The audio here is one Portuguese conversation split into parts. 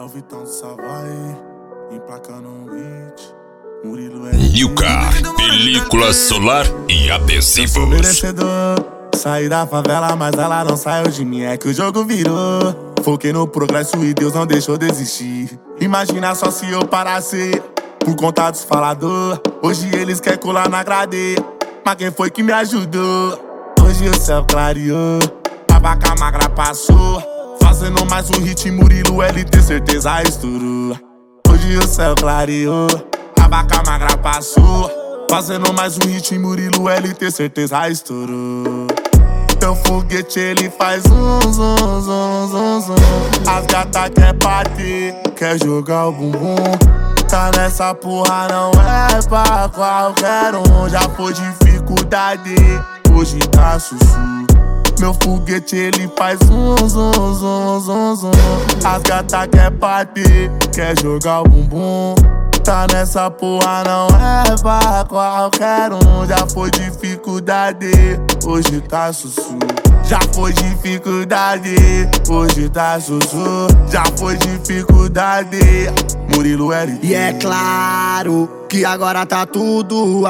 É o Vitão do Savai, emplacando um hit. Murilo é Nilcar, película solar e adesivos. Sou merecedor, saí da favela, mas ela não saiu de mim. É que o jogo virou. Foquei no progresso e Deus não deixou desistir. Imagina só se eu parasse por conta dos falador. Hoje eles querem colar na grade, mas quem foi que me ajudou? Hoje o céu clareou, a vaca magra passou. Fazendo mais um hit, Murilo LT, certeza estourou. Hoje o céu clareou, a vaca magra passou. Fazendo mais um hit, Murilo LT, certeza estourou. Teu foguete ele faz zum, zum, zum, zum, zum. As gatas quer bater, quer jogar o bumbum. Tá nessa porra, não é pra qualquer um. Já foi dificuldade, hoje tá sussu. Meu foguete ele faz zum, zum, zum, zum, zum. As gatas quer bater, quer jogar o bumbum. Tá nessa porra, não é pra qualquer um. Já foi dificuldade, hoje tá sussu. Já foi dificuldade, hoje tá sussu. Já foi dificuldade, Murilo LT. E é claro que agora tá tudo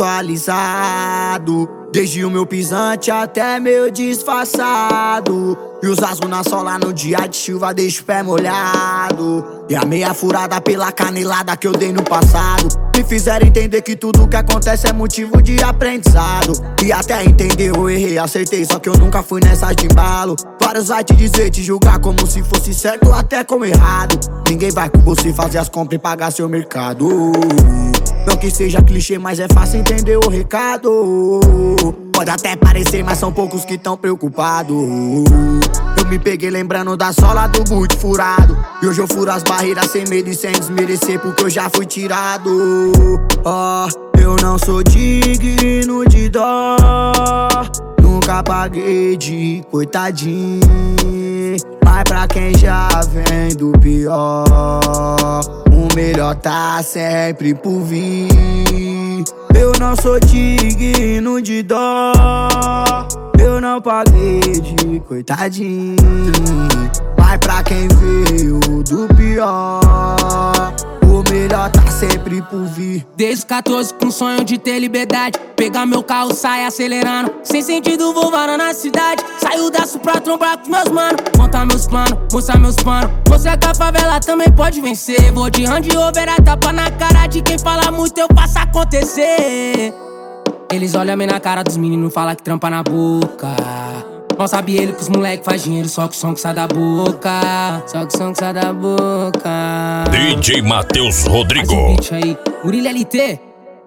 atualizado, desde o meu pisante até meu disfarçado. E os azul na sola no dia de chuva deixa o pé molhado. E a meia furada pela canelada que eu dei no passado. Me fizeram entender que tudo que acontece é motivo de aprendizado. E até entender eu errei, acertei, só que eu nunca fui nessas de embalo. Vários vai te dizer, te julgar como se fosse certo até como errado. Ninguém vai com você fazer as compras e pagar seu mercado. Não que seja clichê, mas é fácil entender o recado. Pode até parecer, mas são poucos que tão preocupados. Eu me peguei lembrando da sola do boot furado. E hoje eu furo as barreiras sem medo e sem desmerecer, porque eu já fui tirado. Eu não sou digno de dó, nunca paguei de coitadinho. Mas pra quem já vem do pior, o melhor tá sempre por vir. Eu não sou digno de dó, eu não paguei de coitadinho. Mas pra quem veio do pior, o melhor tá sempre por vir. Desde os 14 com sonho de ter liberdade, pegar meu carro, sair acelerando, sem sentido vou varando na cidade. Saio da sul pra trombar com meus mano, contar meus planos, mostrar meus planos. Mostrar que a favela também pode vencer. Vou de Range Rover, a tapa na cara de quem fala muito, eu faço acontecer. Eles olham bem na cara dos meninos, fala que trampa na boca. Mal sabe ele que os moleque faz dinheiro só que o som que sai da boca. Só que o som que sai da boca. DJ Matheus Rodrigo. Aí, Murilo LT.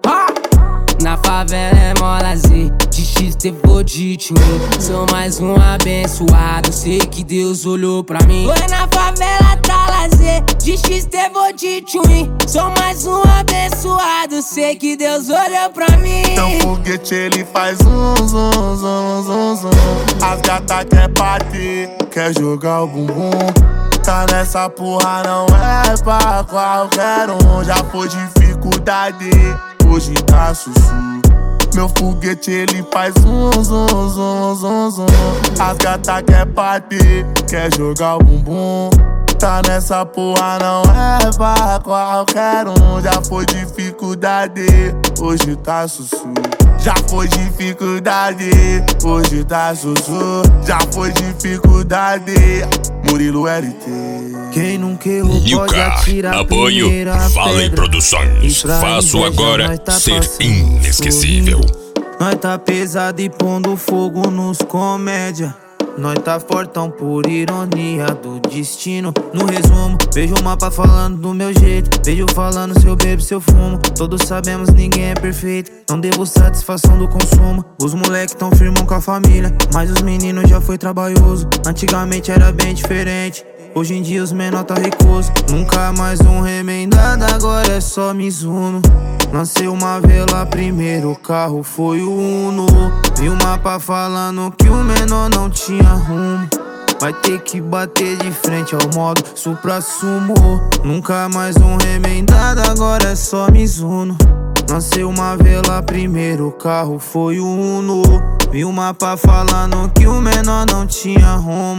Na favela é mó lazer, de XT vou de tchum. Sou mais um abençoado, sei que Deus olhou pra mim. Oi, na favela tá lazer, de XT vou de tchum. Sou mais um abençoado, sei que Deus olhou pra mim. Teu foguete ele faz zum, zum, zum, zum, zum. As gatas quer bater, quer jogar o bumbum. Tá nessa porra, não é pra qualquer um. Já foi dificuldade, hoje tá sussu. Meu foguete ele faz zum, zum, zum, zum, zum. As gatas quer bater, quer jogar o bumbum. Tá nessa porra, não é pra qualquer um. Já foi dificuldade, hoje tá sussu. Já foi dificuldade, hoje tá sussu. Já foi dificuldade, Murilo LT. Quem nunca errou pode Nilcar, atirar apoio Vale Produções. Faço agora ser inesquecível. Nós tá pesado e pondo fogo nos comédia. Nós tá fortão por ironia do destino. No resumo, vejo o mapa falando do meu jeito. Vejo falando se eu bebo, se eu fumo. Todos sabemos, ninguém é perfeito. Não devo satisfação do consumo. Os moleque tão firmão com a família, mas os meninos já foi trabalhoso. Antigamente era bem diferente, hoje em dia os menor tá recluso. Nunca mais um remendado, agora é só Mizuno. Lancei uma vela primeiro, o carro foi o Uno. Vi o mapa falando que o menor não tinha rumo. Vai ter que bater de frente ao modo supra-sumo. Nunca mais um remendado, agora é só Mizuno. Lancei uma vela primeiro, o carro foi o Uno. Vi o mapa falando que o menor não tinha rumo.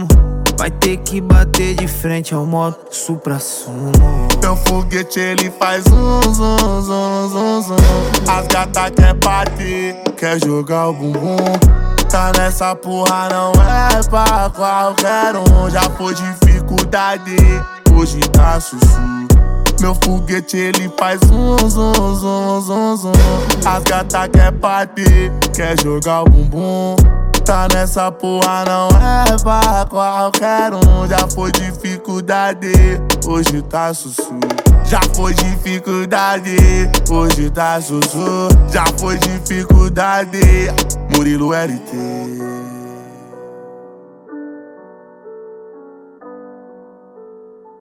vai ter que bater de frente ao moto supra-sumo. Meu foguete ele faz zum, zum, zum, zum, zum. As gata quer bater, quer jogar o bumbum. Tá nessa porra, não é pra qualquer um. Já foi dificuldade, hoje tá sussu. Meu foguete ele faz zum, zum, zum, zum, zum. As gata quer bater, quer jogar o bumbum. Tá nessa porra, não é pra qualquer um. Já foi dificuldade, hoje tá sussu. Já foi dificuldade, hoje tá sussu. Já foi dificuldade, Murilo LT.